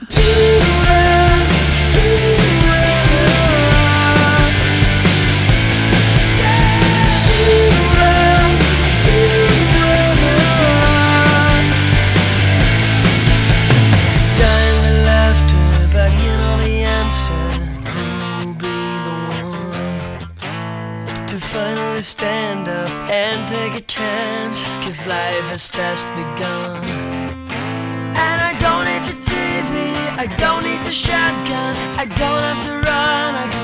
Finally stand up and take a chance, 'cause life has just begun. And I don't need the TV, I don't need the shotgun, I don't have to run, I can